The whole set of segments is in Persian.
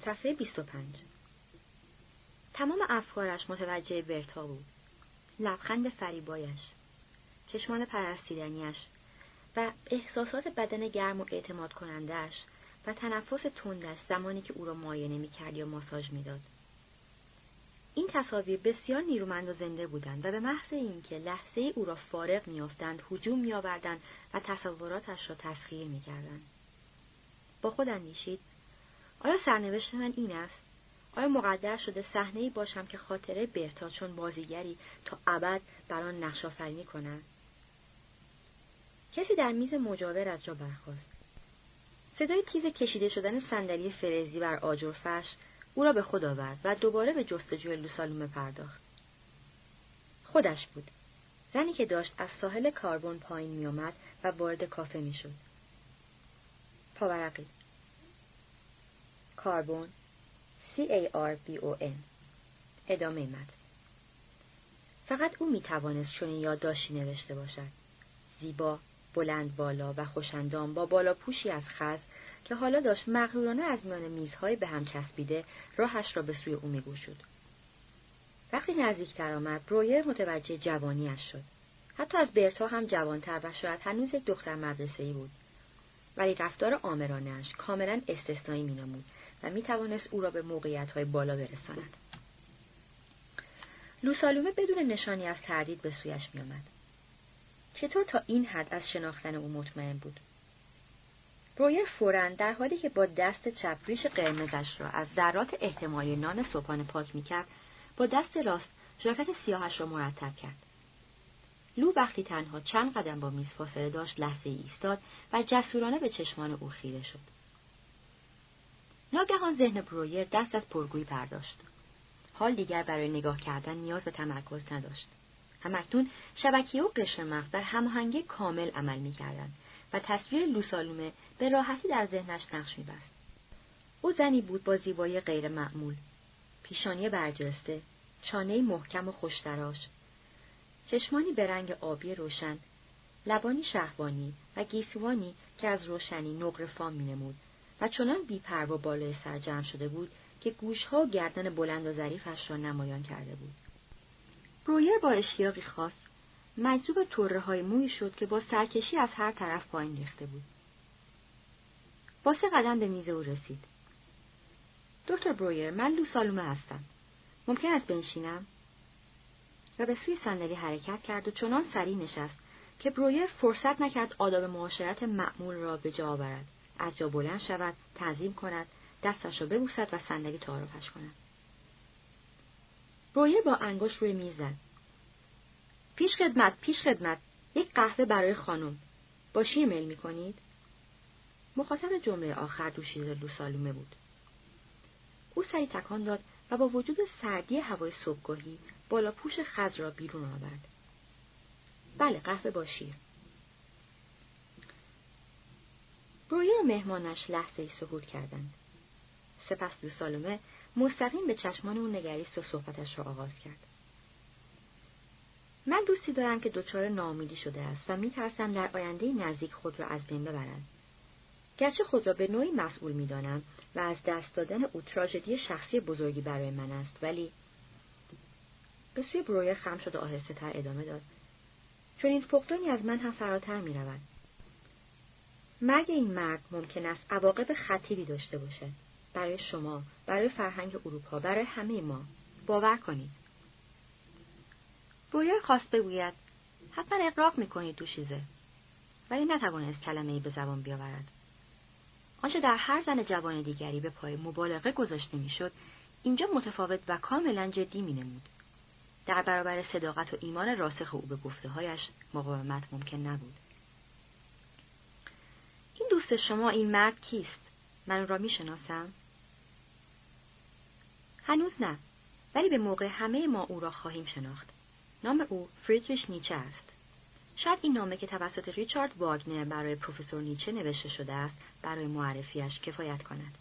صفحه 25. تمام افکارش متوجه برتا بود. لبخند فریبایش، چشمان پرستیدنیش و احساسات بدن گرم و اعتماد کنندش و تنفس تندش زمانی که او را معاینه می‌کرد یا ماساژ می‌داد. این تصاویر بسیار نیرومند و زنده بودند و به محض اینکه لحظه او را فارغ می‌یافتند هجوم می‌آوردند و تصوراتش را تسخیر می‌کردند. با خود اندیشید: آیا سرنوشت من این است؟ آیا مقدر شده صحنه‌ای باشم که خاطره برتا چون بازیگری تا ابد بر آن نقش‌آفرینی کند؟ کسی در میز مجاور از جا برخاست. صدای تیز کشیده شدن صندلی فلزی بر آجر فرش او را به خود آورد و دوباره به جستجوی لوسالومه پرداخت. خودش بود. زنی که داشت از ساحل کاربون پایین می آمد و وارد کافه می شد. پاورقی. کاربون CARBON. ادامه متن. فقط او می توانست چنین یادداشتی نوشته باشد. زیبا، بلند بالا و خوش‌اندام با بالاپوشی از خز که حالا داشت مغرورانه از میان میزهای به هم چسبیده راهش را به سوی او می‌گشود. وقتی نزدیکتر آمد، برویر متوجه جوانیش شد. حتی از برتا هم جوانتر و شاید هنوز یک دختر مدرسه‌ای بود. ولی رفتار آمرانه‌اش کاملاً استثنایی می‌نمود و می‌توانست او را به موقعیت‌های بالا برساند. لوسالومه بدون نشانی از تردید به سویش می‌آمد. چطور تا این حد از شناختن او مطمئن بود؟ برویر فوراً در حالی که با دست چپ ریش قرمزش را از ذرات احتمالی نان صبحانه پاک می‌کرد، با دست راست ژاکت سیاهش را مرتب کرد. لو وقتی تنها چند قدم با میز فاصله داشت لحظه ایستاد و جسورانه به چشمان او خیره شد. ناگهان ذهن برویر دست از پرگویی برداشت. حال دیگر برای نگاه کردن نیاز به تمرکز نداشت. همکنون شبکیه و قشر مغز در هماهنگی کامل عمل می‌کردند و تصویر لوسالومه به راحتی در ذهنش نقش می‌بست. او زنی بود با زیبایی غیر معمول، پیشانی برجسته، چانه‌ای محکم و خوش‌تراش، چشمانی به رنگ آبی روشن، لبانی شهوانی و گیسوانی که از روشنی نقره فام می‌نمود و چنان بی‌پروا بالای سر جمع شده بود که گوش‌ها و گردن بلند و ظریفش را نمایان کرده بود. برویر با اشتیاقی خاص مجذوب طره‌های مویی شد که با سرکشی از هر طرف پایین ریخته بود. با 3 قدم به میز او رسید. دکتر برویر، من لوسالومه هستم. ممکن است بنشینم؟ و به سوی صندلی حرکت کرد و چنان سریع نشست که برویر فرصت نکرد آداب معاشرت معمول را به جا آورد، از جا بلند شود، تعظیم کند، دستش را ببوسد و صندلی تعارفش کند. برویر با انگشت روی میز زد. پیش خدمت، یک قهوه برای خانم. با چی میل می‌کنید؟ مخاطب جمله آخر دوشیزه لوسالومه بود. او سری تکان داد و با وجود سردی هوای صبحگاهی بالا پوش خز را بیرون آورد. بله، قهوه با شیر. برویر و مهمانش لحظه‌ای سکوت کردند. سپس لوسالومه مستقیم به چشمان او نگریست و صحبتش را آغاز کرد. من دوستی دارم که دچار ناامیدی شده است و می‌ترسم در آینده نزدیک خود را از بین ببرد. گرچه خود را به نوعی مسئول می‌دانم و از دست دادن او تراژدی شخصی بزرگی برای من است، ولی به سوی برویر خم شد و آهسته‌تر ادامه داد. چون این فقدانی از من هم فراتر می‌رود. مرگ این مرد ممکن است عواقب خطیری داشته باشد. برای شما، برای فرهنگ اروپا، برای همه ما. باور کنید. برویر خواست بگوید حتما اغراق می‌کنید دوشیزه، ولی نتوانست کلمه‌ای به زبان بیاورد. آنچه در هر زن جوان دیگری به پای مبالغه گذاشته میشد، اینجا متفاوت و کاملا جدی می‌نمود. در برابر صداقت و ایمان راسخ او به گفته‌هایش مقاومت ممکن نبود. این دوست شما، این مرد کیست؟ من او را می‌شناسم؟ هنوز نه، ولی به موقع همه ما او را خواهیم شناخت. نام او فریدریش نیچه است. شاید این نامه که توسط ریچارد واگنر برای پروفسور نیچه نوشته شده است برای معرفیش کفایت کند.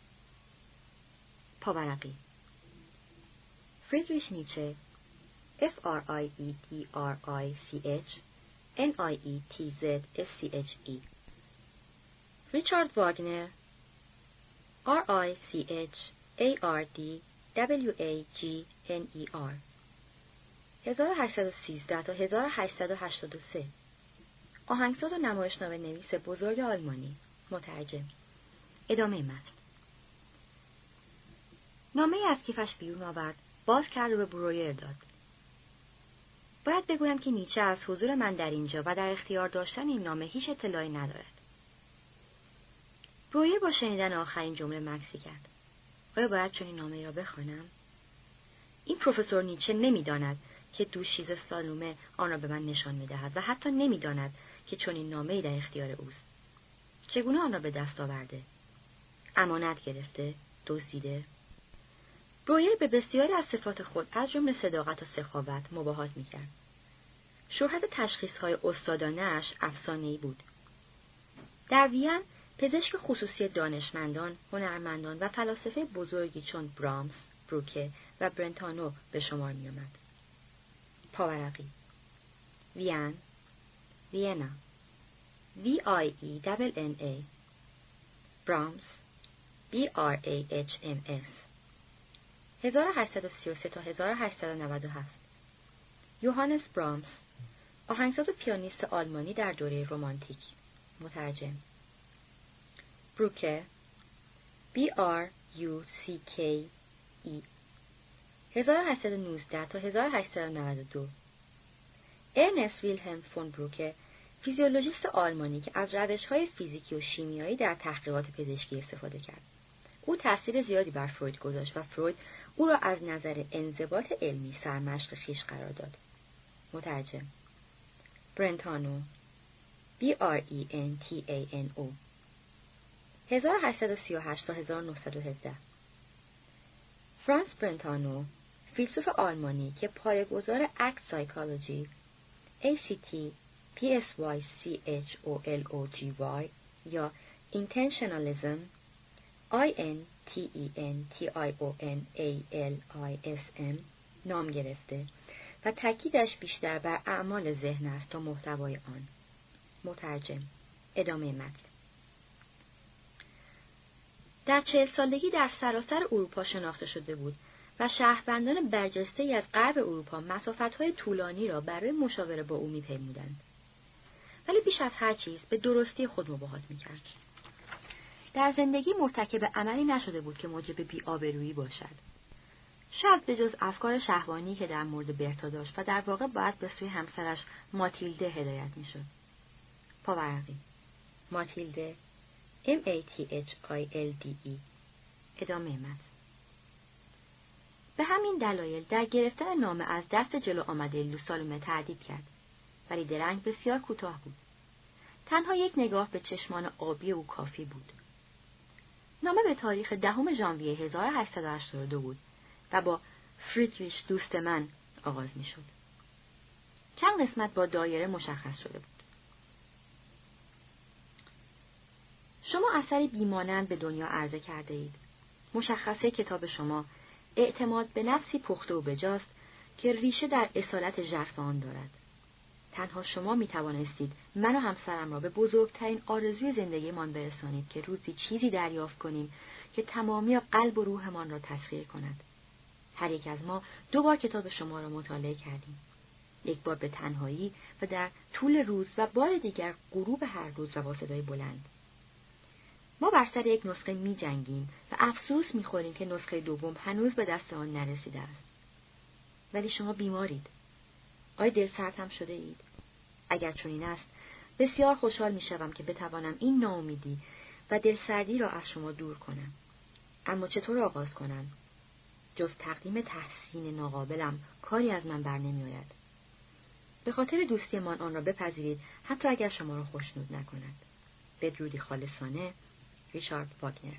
پاورقی. فریدریش نیچه FRIEDRICH NIETZSCHE. ریچارد واگنر RICHARDWAGNER 1813 تا 1883 آهنگساز و نمایشنامه نویس بزرگ آلمانی. مترجم. ادامه متن. نامه از کیفش بیرون آورد، باز کرد و به برویر داد. باید بگویم که نیچه از حضور من در اینجا و در اختیار داشتن این نامه هیچ اطلاعی ندارد. برویر با شنیدن آخرین جمله مکسی کرد. آیا باید چنین نامه‌ای را بخوانم؟ این پروفسور نیچه نمی‌داند که دوشیز سالومه آن را به من نشان می‌دهد و حتی نمی‌داند که چنین نامه‌ای در اختیار اوست. چگونه آن را به دست آورده؟ امانت گرفته؟ دزدیده؟ برویر به بسیاری از صفات خود از جمله صداقت و سخاوت مباهات می‌کرد. شهرت تشخیص‌های استادانه‌اش افسانه‌ای بود. در وین پزشک خصوصی دانشمندان، هنرمندان و فلاسفه بزرگی چون برامس، بروکه و برنتانو به شمار می‌آمد. پاورقی. وین، وینا، VIENNA، برامس، BRAHMS 1833 تا 1897. یوهانس برامس، آهنگساز و پیانیست آلمانی در دوره رمانتیک. مترجم. بروکه، BRUCKE 1819 تا 1892. ارنست ویلهلم فون بروکه، فیزیولوژیست آلمانی که از روش‌های فیزیکی و شیمیایی در تحقیقات پزشکی استفاده کرد. او تأثیر زیادی بر فروید گذاشت و فروید او را از نظر انضباط علمی سرمشق خویش قرار داد. مترجم. برنتانو، BRENTANO 1838 تا 1917. فرانس برنتانو، فیلسوف آلمانی که پایه‌گذار اکت سایکولوژی ACT PSYCHOLOGY یا اینتنشنالیسم INTENTIONALISM نام گرفته و تاکیدش بیشتر بر اعمال ذهن است تا محتوای آن. مترجم. ادامه متن. در 40 سالگی در سراسر اروپا شناخته شده بود و شهروندان برجسته‌ای از غرب اروپا مسافت‌های طولانی را برای مشاوره با او می‌پیمودند. ولی بیش از هر چیز به درستی خود مباهات می‌کرد. در زندگی مرتکب عملی نشده بود که موجب بی‌آبرویی باشد. شاید به جز افکار شهوانی که در مورد برتا داشت و در واقع باید به سوی همسرش ماتیلده هدایت می‌شد. پاورقی. ماتیلده MATHILDE. ادامه متن. به همین دلایل در گرفتن نامه از دست جلو آمده لوسالومه تردید کرد، ولی درنگ بسیار کوتاه بود. تنها یک نگاه به چشمان آبی او کافی بود. نامه به تاریخ 10 ژانویه 1882 بود و با فریدریش دوست من آغاز می شد. چند قسمت با دایره مشخص شده بود. شما اثری بیمانند به دنیا عرضه کرده اید. مشخصه کتاب شما اعتماد به نفسی پخته و بجاست که ریشه در اصالت ژرف آن دارد. تنها شما می توانستید من و همسرم را به بزرگترین آرزوی زندگیمان برسانید که روزی چیزی دریافت کنیم که تمامی قلب و روحمان را تسخیر کند. هر یک از ما 2 بار کتاب شما را مطالعه کردیم. یک بار به تنهایی و در طول روز و بار دیگر غروب هر روز و با صدای بلند. ما بر سر یک نسخه می جنگیم و افسوس می خوریم که نسخه دوم هنوز به دست آن نرسیده است. ولی شما بیمارید. آیا دلسرد هم شده اید؟ اگر چنین است، بسیار خوشحال می شوم که بتوانم این ناامیدی و دلسردی را از شما دور کنم. اما چطور آغاز کنم؟ جز تقدیم تحسین ناقابلم کاری از من بر نمی آید. به خاطر دوستی من آن را بپذیرید حتی اگر شما را خوشنود نکند. بدرودی خالصانه. ریچارد واگنر.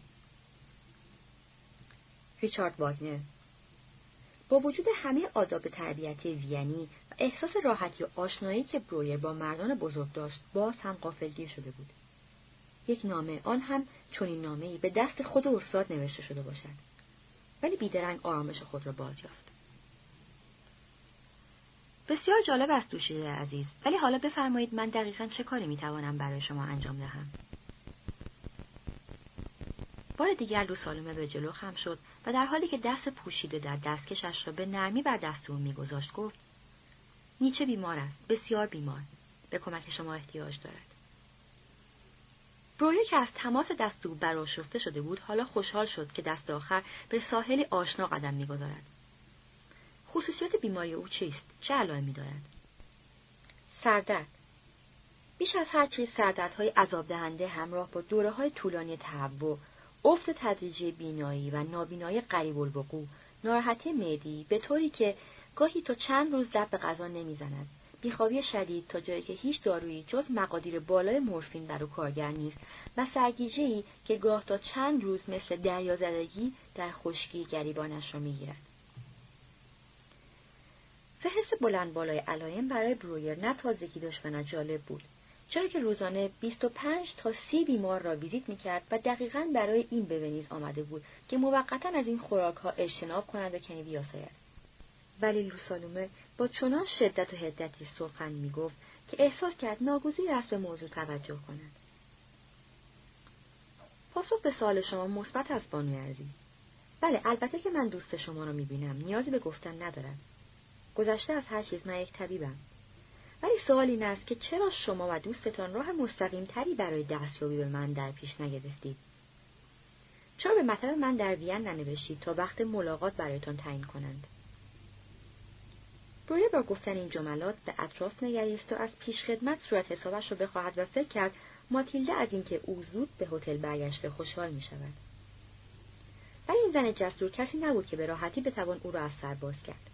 ریچارد واگنر با وجود همه آداب تربیتی وینی و احساس راحتی و آشنایی که برویر با مردان بزرگ داشت، باز هم غافلگیر شده بود. یک نامه، آن هم چنین نامه‌ای، به دست خود استاد نوشته شده باشد. ولی بیدرنگ آرامش خود را باز یافت. بسیار جالب است دوشیزه عزیز، ولی حالا بفرمایید من دقیقاً چه کاری میتوانم برای شما انجام دهم؟ بار دیگر لوسالومه به جلو خم شد و در حالی که دست پوشیده در دستکشش را به نرمی بر دست او می‌گذاشت گفت: نیچه بیمار است، بسیار بیمار. به کمک شما احتیاج دارد. برویر که از تماس دست او برآشفته شده بود، حالا خوشحال شد که دست آخر به ساحلی آشنا قدم می‌گذارد. خصوصیات بیماری او چیست؟ چه علائمی دارد؟ سردرد. بیش از هر چیز سردردهای عذاب دهنده همراه با دوره‌های طولانی تهوع، افت تدریجی بینایی و نابینایی قریب الوقوع، ناراحتی معدی به طوری که گاهی تا چند روز لب به غذا نمیزند، بیخوابی شدید تا جایی که هیچ دارویی جز مقادیر بالای مورفین بر او کارگر نیست و سرگیجه‌ای که گاه تا چند روز مثل دریازدگی در خشکی گریبانش را میگیرد. فهرست بلند بالای علائم برای برویر نه تازگی داشت و نه جالب بود، چرا که روزانه 25 تا 30 بیمار را ویزیت می‌کرد و دقیقاً برای این به ونیز آمده بود که موقتاً از این خوراک‌ها اجتناب کند و کمی بیاساید. ولی لوسالومه با چنان شدت و حدتی سخن می‌گفت که احساس کرد ناگزیر است به موضوع توجه کند. پاسخ به سوال شما مثبت است بانوی عزیز. بله، البته که من دوست شما را می‌بینم، نیازی به گفتن ندارم. گذشته از هر چیز من یک طبیبم. ولی سوال این است که چرا شما و دوستتان راه مستقیم تری برای دستیابی به من در پیش نگرفتید؟ چرا به مطلب من در وین ننوشتید تا وقت ملاقات برایتان تعیین کنند؟ برویر با گفتن این جملات به اطراف نگریست و از پیشخدمت صورت حسابش را بخواهد و فکر کرد ماتیلده از اینکه او زود به هتل برگشته خوشحال می شود. ولی این زن جسور کسی نبود که به راحتی بتوان او را از سر باز کرد.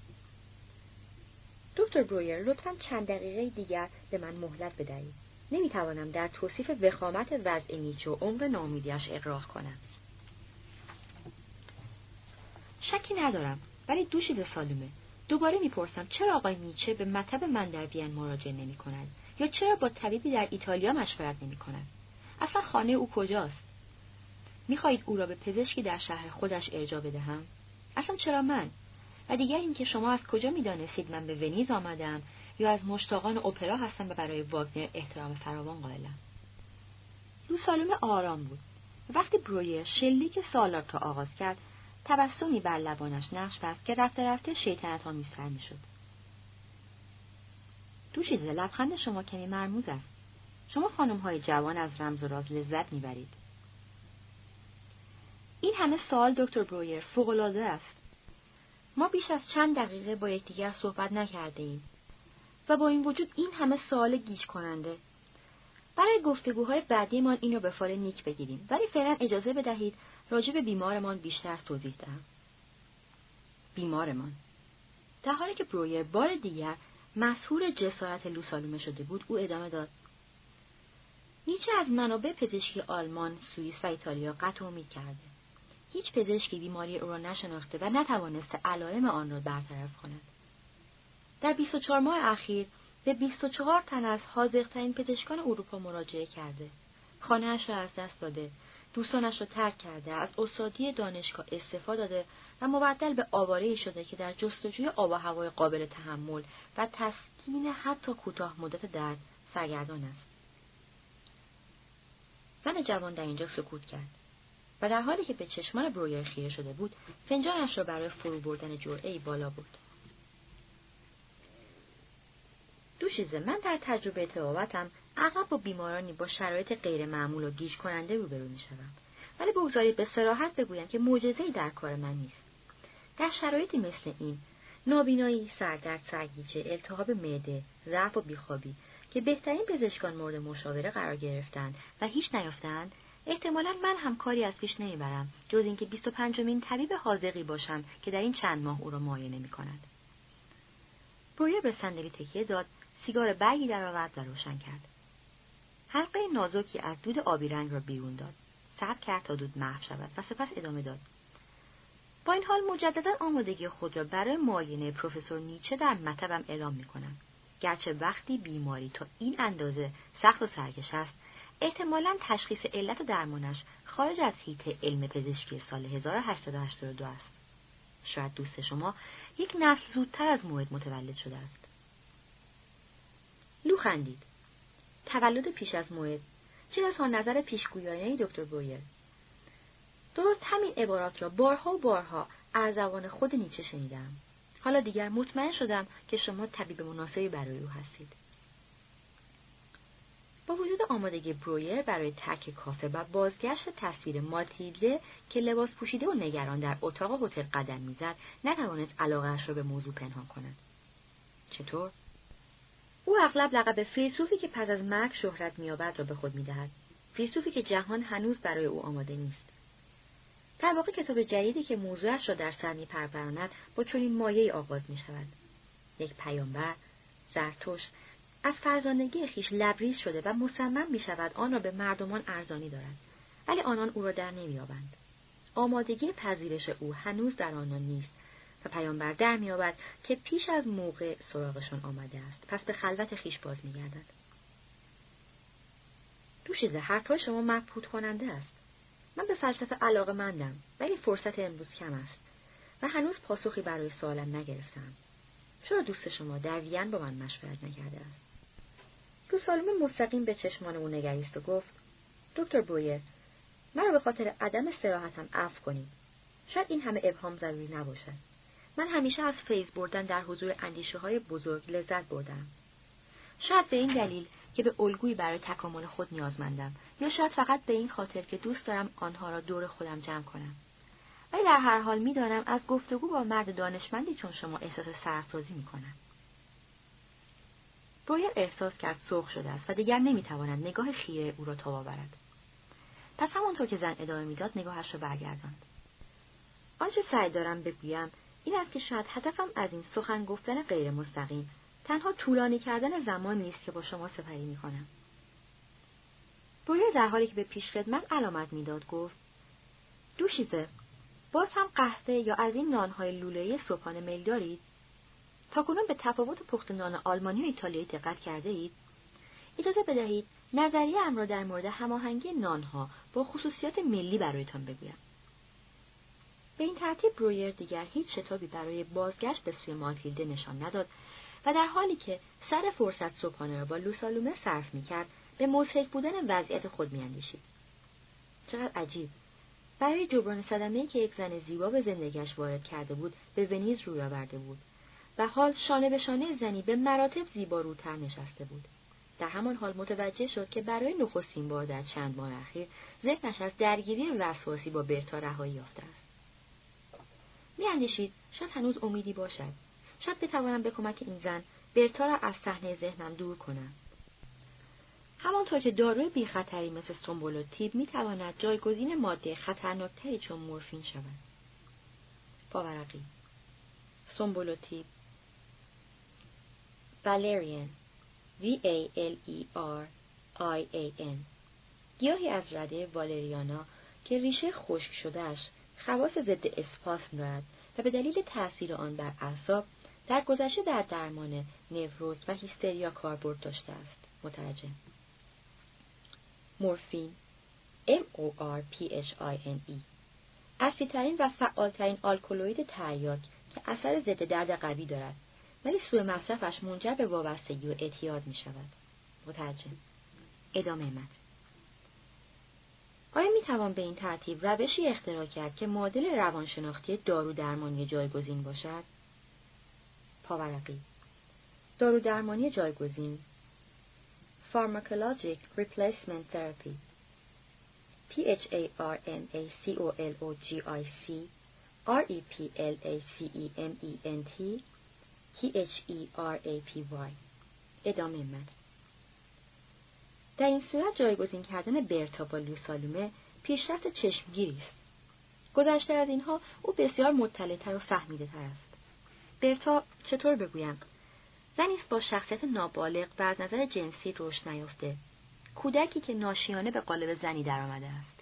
دکتر برویر، لطفاً چند دقیقه دیگر به من مهلت بدهید. نمیتوانم در توصیف وخامت وضع نیچه و عمق ناامیدی‌اش اغراق کنم. شکی ندارم، ولی دوشیزه سالومه، دوباره میپرسم چرا آقای نیچه به مطب من در وین مراجعه نمی کند؟ یا چرا با طبیبی در ایتالیا مشورت نمی کند؟ اصلا خانه او کجاست؟ میخواهید او را به پزشکی در شهر خودش ارجاع بدهم؟ اصلا چرا من؟ و دیگر اینکه شما از کجا میدانستید من به ونیز آمدم یا از مشتاقان اپرا هستم و برای واگنر احترام فراوان قائلم؟ لوسالومه آرام بود. وقتی برویر شلیک سوالات را آغاز کرد، تبسمی بر لبانش نقش بست که رفته رفته شیطنت آمیزتر میشد. دوشیزه، لبخند شما کمی مرموز است. شما خانم‌های جوان از رمز و راز لذت میبرید. این همه سوال دکتر برویر فوق‌العاده است. ما بیش از چند دقیقه با یکدیگر صحبت نکرده ایم و با این وجود این همه سوال گیج کننده. برای گفتگوهای بعدیمان این را به فال نیک بگیریم، ولی فعلا اجازه بدهید راجع به بیمارمان بیشتر توضیح دهم. بیمارمان. در حالی که برویر بار دیگر مسحور جسارت لوسالومه شده بود، او ادامه داد: نیچه از منابع پزشکی آلمان، سوئیس و ایتالیا قطع امید کرده. هیچ پزشکی بیماری او را نشناخته و نتوانسته علائم آن را برطرف کند. در 24 ماه اخیر به 24 تن از حاذق‌ترین پزشکان اروپا مراجعه کرده. خانه‌اش را از دست داده، دوستانش را ترک کرده، از استادی دانشگاه استعفا داده و مبدل به آواره‌ای شده که در جستجوی آب و هوای قابل تحمل و تسکین حتی کوتاه مدت درد سرگردان است. زن جوان در اینجا سکوت کرد و در حالی که به چشمان برویر خیره شده بود، فنجانش را برای فرو بردن جرعه‌ای بالا برد. دوشیزه، من در تجربه طبابتم اغلب با بیمارانی با شرایط غیر معمول و گیج کننده روبرو می‌شوم، ولی بگذارید به صراحت بگویم که معجزه‌ای در کار من نیست. در شرایطی مثل این، نابینایی، سردرد، سرگیجه، التهاب معده، ضعف و بیخوابی که بهترین پزشکان مورد مشاوره قرار گرفتند و هیچ نیافتند، احتمالاً من هم کاری از پیش نمیبرم جز اینکه 25مین طبیب حاذقی باشم که در این چند ماه او را معاینه می‌کند. برویر به صندلی تکیه داد، سیگار برگی درآورد و روشن کرد. حلقه نازکی از دود آبی رنگ را بیرون داد. صبر کرد تا دود محو شود و سپس ادامه داد: با این حال مجددا آمادگی خود را برای معاینه پروفسور نیچه در مطبم اعلام می‌کنم. گرچه وقتی بیماری تا این اندازه سخت و سرکش است، احتمالاً تشخیص علت و درمانش خارج از حیطه علم پزشکی سال 1882 است. شاید دوست شما یک نسل زودتر از موعد متولد شده است. لو خندید. تولد پیش از موعد؟ چه اظهار نظر پیشگویانه‌ای دکتر برویر. درست همین عبارات را بارها و بارها از زبان خود نیچه شنیدم. حالا دیگر مطمئن شدم که شما طبیب مناسبی برای او هستید. با وجود آمادگی برویر برای ترک کافه و بازگشت تصویر ماتیلده که لباس پوشیده و نگران در اتاق هتل قدم می‌زد، نتوانست علاقه‌اش را به موضوع پنهان کند. چطور؟ او اغلب لقب فیلسوفی که پس از مرگ شهرت می‌یابد را به خود می‌دهد. فیلسوفی که جهان هنوز برای او آماده نیست. در واقع کتاب جدیدی که موضوعش را در سر می‌پروراند با چنین مایه‌ای آغاز می‌شود. یک پیامبر، زرتشت، از فرزانگی خویش لبریز شده و مصمم می‌شود آن را به مردمان ارزانی دارد، ولی آنان او را در نمی‌یابند. آمادگی پذیرش او هنوز در آنان نیست و پیامبر در می‌یابد که پیش از موقع سراغشان آمده است، پس به خلوت خویش باز می‌گردد. دوشیزه، حرف‌های شما مبهوت کننده است. من به فلسفه علاقه‌مندم، ولی فرصت امروز کم است و هنوز پاسخی برای سوالم نگرفتم. چرا دوست شما در وین با من مشورت نکرده است؟ لوسالمه مستقیم به چشمان او نگریست و گفت: دکتر برویر، مرا به خاطر عدم استراحتم عفو کنید. شاید این همه ابهام ضروری نباشد. من همیشه از فیض بردن در حضور اندیشه‌های بزرگ لذت بردم. شاید به این دلیل که به الگویی برای تکامل خود نیازمندم، یا شاید فقط به این خاطر که دوست دارم آنها را دور خودم جمع کنم. ولی در هر حال می‌دانم از گفتگو با مرد دانشمندی چون شما احساس سرافرازی می‌کنم. برویر احساس کرد سرخ شده است و دیگر نمی‌تواند نگاه خیره او را تاب آورد. پس همانطور که زن ادامه می‌داد نگاهش را برگرداند. آنچه سعی دارم بگویم این است که شاید هدفم از این سخن گفتن غیر مستقیم تنها طولانی کردن زمان نیست که با شما سپری می‌کنم. برویر در حالی که به پیشخدمت علامت می‌داد گفت: دوشیزه، باز هم قهوه یا از این نان‌های لوله‌ای صبحانه میل دارید؟ تاکنون به تفاوت پخت نان آلمانی و ایتالیایی دقت کرده اید؟ اجازه بدهید نظریه‌ام را در مورد هماهنگی نان‌ها با خصوصیات ملی برایتان بگویم. به این ترتیب برویر دیگر هیچ شتابی برای بازگشت به سوی ماتیلده نشان نداد و در حالی که سر فرصت صبحانه را با لوسالومه صرف می‌کرد، به مضحک بودن وضعیت خود می‌اندیشید. چقدر عجیب! برای جبران صدمه‌ای که یک زن زیبا به زندگیش وارد کرده بود، به ونیز روی آورده بود و حال شانه به شانه زنی به مراتب زیباروتر نشسته بود. در همان حال متوجه شد که برای نخستین بار در چند ماه اخیر ذهنش از درگیری وسواسی با برتا رهایی یافته است. می‌اندیشید شاید هنوز امیدی باشد. شاید بتوانم به کمک این زن برتا را از صحنه ذهنم دور کنم. همانطور که داروی بی خطری مثل سومبولوتیب می‌تواند جایگزین ماده خطرناکتری چون مورفین شود. پاورقی، سومبولوتیب، والریان، VALERIAN، گیاهی از رده والریانا که ریشه خشک شدهش خواص ضد اسپاسم دارد و به دلیل تأثیر آن بر اعصاب در گذشته در درمان نوروز و هیستریا کاربرد داشته است. مترجم. مورفین، MORPHINE، اصلی‌ترین و فعالترین آلکالوئید تریاک که اثر ضد درد قوی دارد، ولی سوء مصرفش منجر به وابستگی و اعتیاد می شود. مترجم. ادامه متن. آیا می توان به این ترتیب روشی اختراع کرد که معادل روانشناختی دارو درمانی جایگزین باشد؟ پاورقی. دارو درمانی جایگزین، Pharmacologic Replacement Therapy، PHARMACOLOGIC REPLACEMENT THERAPY. ادامه متن. در این صورت جایگزین کردن برتا با لوسالومه پیشرفت چشمگیری است. گذشته از اینها او بسیار مطلع‌تر و فهمیده‌تر است. برتا، چطور بگویم، زنی است با شخصیت نابالغ و از نظر جنسی رشد نیافته، کودکی که ناشیانه به قالب زنی درآمده است.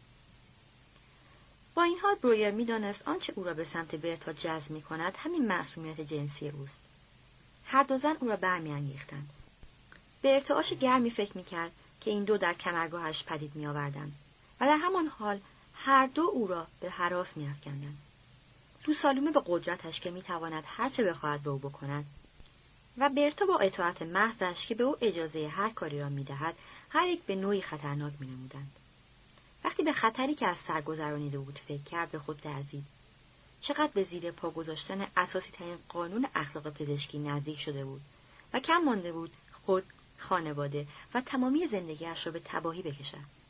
با این حال برویر می‌دانست آنچه او را به سمت برتا جذب می‌کند همین معصومیت جنسی اوست. هر دو زن او را برمی‌انگیختند. به ارتعاش گرمی فکر می‌کرد که این دو در کمرگاهش پدید می‌آوردند و در همان حال هر دو او را به هراس می‌افکندند. لوسالومه به قدرتش که می‌تواند هر چه بخواهد به او بکند و برتا با اطاعت محضش که به او اجازه هر کاری را می‌دهد، هر یک به نوعی خطرناک می‌نمودند. وقتی به خطری که از سر گذرانیده بود فکر کرد به خود لرزید. چقدر به زیر پا گذاشتن اساسی ترین قانون اخلاق پزشکی نزدیک شده بود و کم مانده بود خود، خانواده و تمامی زندگیش را به تباهی بکشد.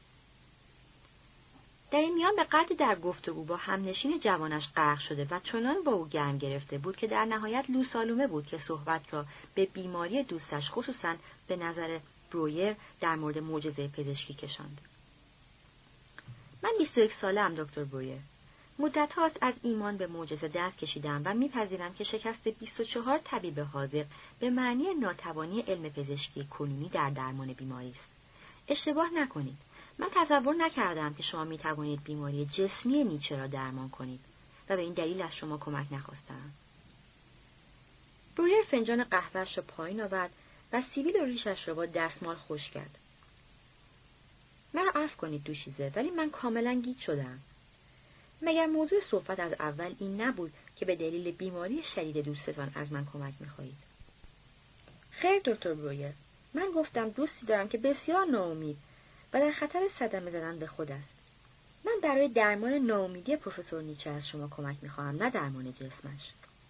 در این میان به قدری در گفتگو با همنشین جوانش غرق شده و چنان با او گرم گرفته بود که در نهایت لوسالومه بود که صحبت را به بیماری دوستش، خصوصاً به نظر برویر، در مورد معجزه پزشکی کشاند. من 21 ساله‌ام دکتر برویر. مدت هاست از ایمان به معجزه دست کشیدم و میپذیرم که شکست 24 طبیب حاذق به معنی ناتوانی علم پزشکی کنونی در درمان بیماری است. اشتباه نکنید. من تصور نکردم که شما میتوانید بیماری جسمی نیچه را درمان کنید و به این دلیل از شما کمک نخواستم. برویر فنجان قهوه‌اش را پایین آورد و سیبیل و ریشش را با دستمال خشک کرد. مرا عفو کنید دوشیزه، ولی من کاملا گیج شدم. مگر موضوع صحبت از اول این نبود که به دلیل بیماری شدید دوستتان از من کمک می‌خواهید؟ خیر دکتر برویر، من گفتم دوستی دارم که بسیار ناامید و در خطر صدمه زدن به خود است. من برای درمان ناامیدی پروفسور نیچه از شما کمک می‌خواهم، نه درمان جسمش.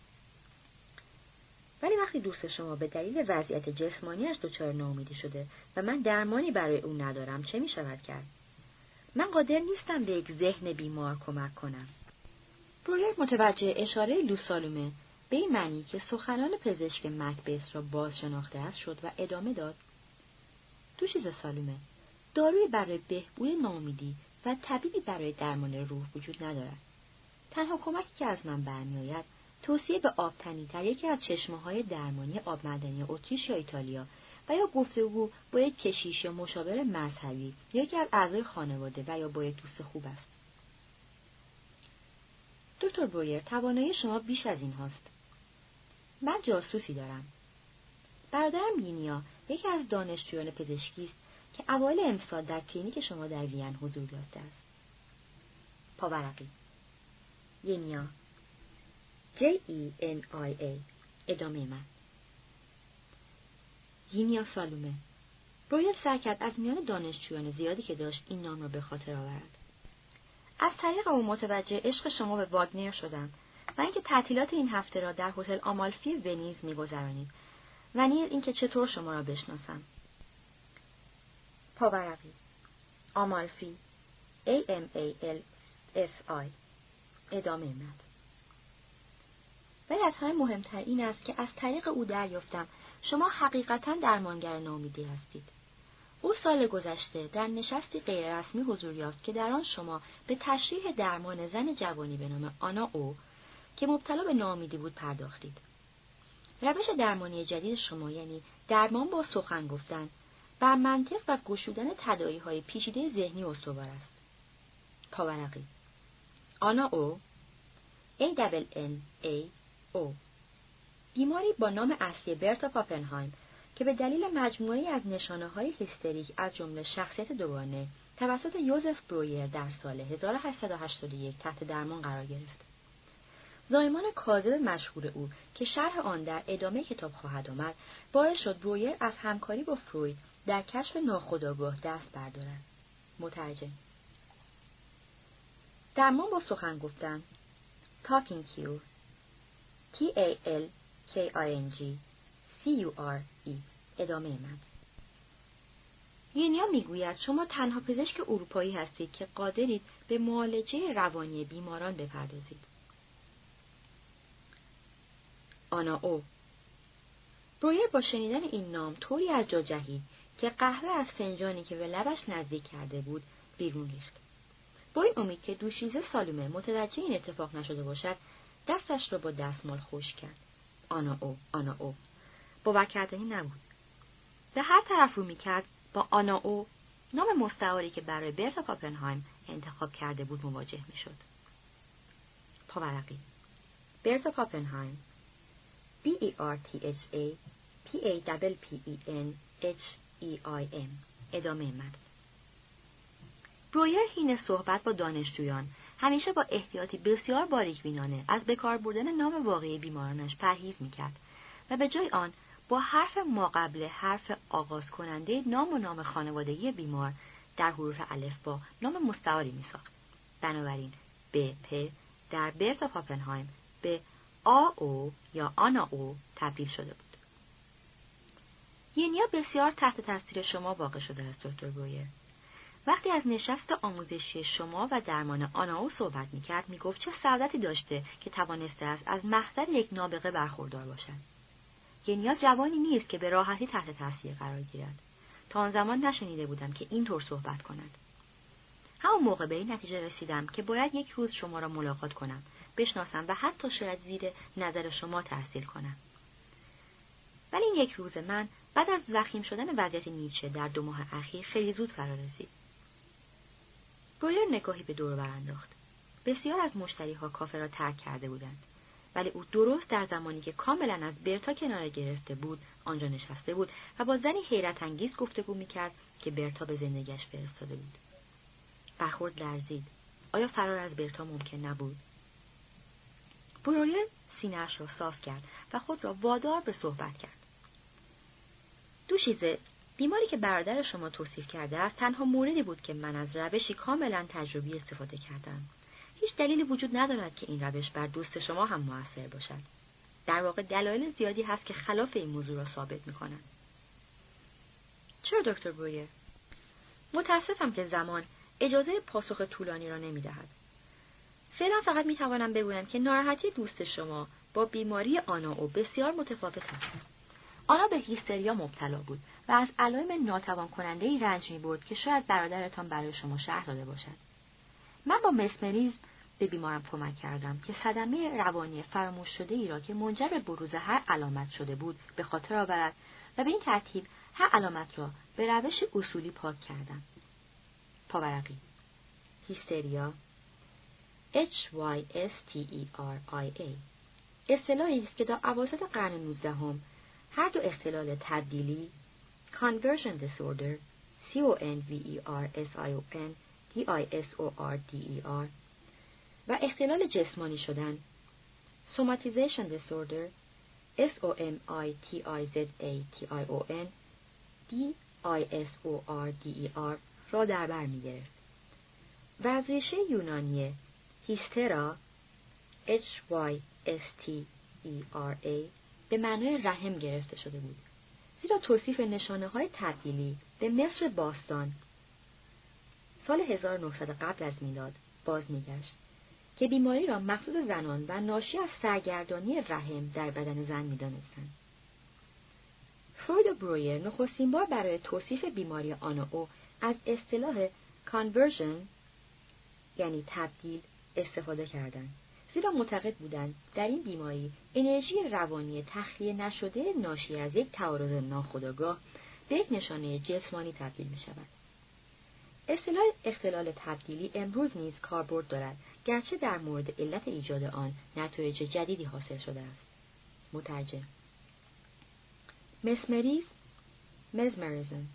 ولی وقتی دوست شما به دلیل وضعیت جسمانیش دچار ناامیدی شده و من درمانی برای او ندارم، چه می‌شود کرد؟ من قادر نیستم به یک ذهن بیمار کمک کنم. برویر متوجه اشاره لوسالومه به این معنی که سخنان پزشک مکبث را باز شناخته است شد و ادامه داد: دوشیزه سالومه، دارویی برای بهبود ناامیدی و طبیبی برای درمان روح وجود ندارد. تنها کمکی که از من برمیآید توصیه به آبتنی در یکی از چشمه‌های درمانی آب معدنی اتریش یا ایتالیا و یا گفتگو با یک کشیش یا مشاور مذهبی یا یکی از اعضای خانواده و یا با یک دوست خوب است. دکتر برویر، توانایی شما بیش از این هاست. من جاسوسی دارم. برادرم یینیا یکی از دانشجویان پزشکی است که اوایل امسال در کلینیک شما در وین حضور یافته است. پاورقی. یینیا JENIA. ادامه من. یینیا سالومه. برویر سعی کرد از میان دانشجویان زیادی که داشت این نام را به خاطر آورد. از طریق او متوجه عشق شما به واگنر شدم و اینکه تعطیلات این هفته را در هتل آمالفی ونیز می‌گذرانید و نیز اینکه چطور شما را بشناسم. پاورقی. آمالفی. AMALFI. ادامه من. ولی از همه مهمتر این است که از طریق او دریافتم شما حقیقتاً درمانگر ناامیدی هستید. او سال گذشته در نشستی غیررسمی حضور یافت که در آن شما به تشریح درمان زن جوانی به نام آنا او که مبتلا به ناامیدی بود پرداختید. روش درمانی جدید شما یعنی درمان با سخن گفتن بر منطق و گشودن تداعی‌های پیچیده ذهنی استوار است. پاورقی. آنا او ANNA او، بیماری با نام اصلی برتا پاپنهایم که به دلیل مجموعه‌ای از نشانه‌های هیستریک از جمله شخصیت دوگانه توسط یوزف برویر در سال 1881 تحت درمان قرار گرفت. زایمان کاذب مشهور او که شرح آن در ادامه کتاب خواهد آمد، باعث شد برویر از همکاری با فروید در کشف ناخودآگاه دست بردارد. مترجم. درمان با سخن گفتن Talking Cure TALKING CURE. ادامه من. یینیا میگوید شما تنها پزشک اروپایی هستید که قادرید به معالجه روانی بیماران بپردازید. آنا او. برویر با شنیدن این نام طوری از جا جهید که قهوه از فنجانی که به لبش نزدیک کرده بود بیرون ریخت. با این امید که دوشیزه سالومه متوجه این اتفاق نشده باشد، دستش را با دستمال خشک کرد. آنا او، آنا او. باور کردنی نبود. به هر طرف رو میکرد با آنا او، نام مستعاری که برای برتا پاپنهایم انتخاب کرده بود، مواجه میشد. پاورقی. برتا پاپنهایم BERTHA PAPPENHEIM. ادامه من. برویر حین صحبت با دانشجویان همیشه با احتیاطی بسیار باریکبینانه از بکار بردن نام واقعی بیمارانش پرهیز میکرد و به جای آن با حرف ماقبل حرف آغاز کننده نام و نام خانوادگی بیمار در حروف الفبا نام مستعاری می‌ساخت. بنابراین ب در برتا پاپنهایم به او یا آنا او تبدیل شده بود. ینیا بسیار تحت تاثیر شما واقع شده است دکتر برویر. وقتی از نشست آموزشی شما و درمان آنا او صحبت می‌کرد می‌گفت چه سعادتی داشته که توانسته است از محضر یک نابغه برخوردار باشد. ینیا جوانی نیست که به راحتی تحت تاثیر قرار گیرد. تا آن زمان نشنیده بودم که اینطور صحبت کند. همون موقع به این نتیجه رسیدم که باید یک روز شما را ملاقات کنم، بشناسم و حتی شاید زیر نظر شما تحصیل کنم. ولی این یک روز من بعد از وخیم شدن وضعیت نیچه در 2 ماه اخیر خیلی زود فرا رسید. برویر نگاهی به دور و بر انداخت. بسیار از مشتری‌ها کافه را ترک کرده بودند، ولی او درست در زمانی که کاملا از برتا کناره گرفته بود آنجا نشسته بود و با زنی حیرت انگیز گفتگو می‌کرد که برتا به زندگیش فرستاده بود. برخورد لرزید. آیا فرار از برتا ممکن نبود؟ برویر سینه‌اش را صاف کرد و خود را وادار به صحبت کرد. دوشیزه، بیماری که برادر شما توصیف کرده است تنها موردی بود که من از روشی کاملا تجربی استفاده کردم. هیچ دلیلی وجود ندارد که این روش بر دوست شما هم مؤثر باشد. در واقع دلایل زیادی هست که خلاف این موضوع را ثابت می‌کنند. چرا دکتر برویر؟ متاسفم که زمان اجازه پاسخ طولانی را نمی‌دهد. فعلا فقط می‌توانم بگویم که ناراحتی دوست شما با بیماری آنا او بسیار متفاوت است. آنا به هیستریا مبتلا بود و از علائم ناتوان کننده‌ای رنج می‌برد که شاید برادرتان برای شما شرح داده باشد. من با مسمریزم به بیمارم کمک کردم که صدمه روانی فراموش شده‌ای را که منجر به بروز هر علامت شده بود به خاطر آورد و به این ترتیب هر علامت را به روش اصولی پاک کردم. پاورقی هیستریا HYSTERIA اصطلاحی است که در اواسط قرن 19 هر دو اختلال تبدیلی Conversion Disorder CONVERSION DISORDER و eختلال جسمانی شدن Somatization Disorder SOMITIZATION DISORDER را در بر می‌گرفت و از ریشه یونانی هیسترا HYSTERA به معنای رحم گرفته شده بود، زیرا توصیف نشانه‌های تبدیلی به مصر باستان سال 1900 قبل از میلاد باز می‌گشت که بیماری را مخصوص زنان و ناشی از سرگردانی رحم در بدن زن می‌دانستند. فروید و برویر نخستین بار برای توصیف بیماری آنا او از اصطلاح conversion یعنی تبدیل استفاده کردند، زیرا معتقد بودند در این بیماری انرژی روانی تخلیه نشده ناشی از یک تعارض ناخودآگاه به یک نشانه جسمانی تبدیل می شود. اصطلاح اختلال تبدیلی امروز نیز کاربرد دارد، گرچه در مورد علت ایجاد آن نتایج جدیدی حاصل شده است. مترجم mesmerism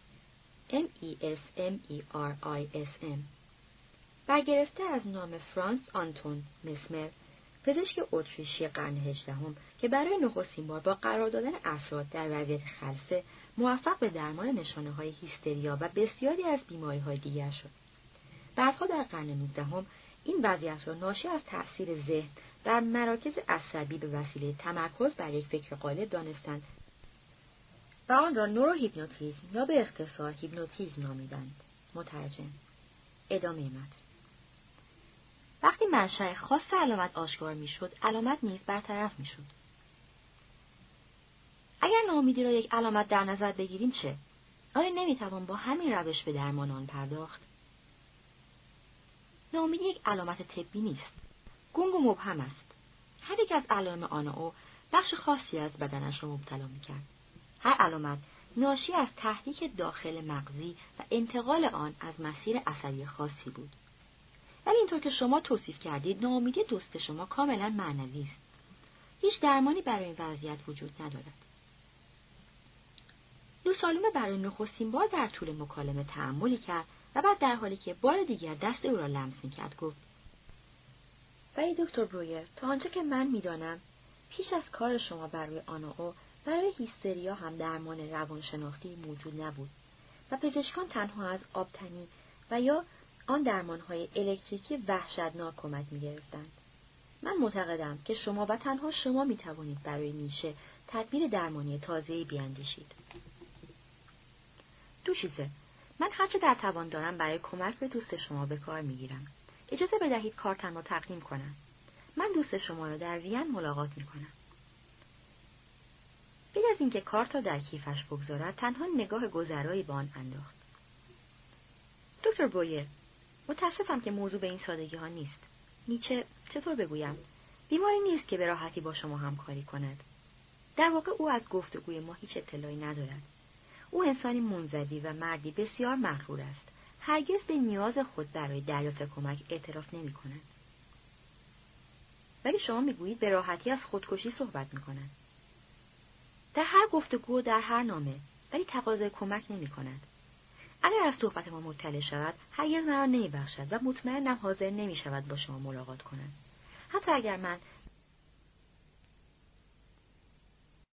MESMERISM برگرفته از نام فرانس آنتون مسمر، پزشک اتریشی قرن 18 که برای نخستین بار با قرار دادن افراد در وضعیت خلسه موفق به درمان نشانه‌های هیستریا و بسیاری از بیماری‌های دیگر شد. بعدها در قرن 19 این وضعیت را ناشی از تأثیر ذهن در مراکز عصبی به وسیله تمرکز بر یک فکر غالب دانستند و آن را نوروهیپنوتیزم یا به اختصار هیپنوتیزم نامیدند. مترجم ادامه متن. وقتی منشأ خاص علامت آشکار میشد، علامت نیز برطرف میشد. اگر ناامیدی را یک علامت در نظر بگیریم چه؟ آیا نمیتوان با همین روش به درمان آن پرداخت؟ ناامیدی یک علامت طبی نیست. گنگ و مبهم است. هر یک از علائم آن او بخش خاصی از بدنش را مبتلا میکرد. هر علامت ناشی از تحریک داخل مغزی و انتقال آن از مسیر عصبی خاصی بود. ولی اینطور که شما توصیف کردید، ناامیدی دوست شما کاملا معنوی است. هیچ درمانی برای این وضعیت وجود ندارد. لوسالومه برای نخستین بار در طول مکالمه تأملی کرد و بعد در حالی که بار دیگر دست او را لمس می‌کرد گفت: ولی دکتر برویر، تا آنجا که من می‌دانم، پیش از کار شما برای آنا او، برای هیستریا هم درمان روانشناختی موجود نبود. و پزشکان تنها از آبتنی و یا آن درمانهای الکتریکی وحشتناک کمک می‌گرفتند. من معتقدم که شما و تنها شما می‌توانید برای نیشه تدبیر درمانی تازه‌ای بیاندیشید. دوشیزه، من هرچه در توان دارم برای کمک به دوست شما به کار می‌گیرم. اجازه بدهید کارتم را تقدیم کنم. من دوست شما را در وین ملاقات می‌کنم. بعد از اینکه کارت را در کیفش بگذارد، تنها نگاه گذرایی به آن انداخت. دکتر بویر، متاسفم که موضوع به این سادگی ها نیست. نیچه، چطور بگویم؟ بیماری نیست که به راحتی با شما همکاری کند. در واقع او از گفتگوی ما هیچ اطلاعی ندارد. او انسانی منزوی و مردی بسیار مغرور است. هرگز به نیاز خود برای دریافت کمک اعتراف نمی کند. ولی شما میگویید به راحتی از خودکشی صحبت می کند. در هر گفتگو و در هر نامه، ولی تقاضای کمک نمی کند. اگر از صحبت ما مطلع شود، هرگز مرا نمیبخشد و مطمئنم حاضر نمی شود با شما ملاقات کند. حتی اگر من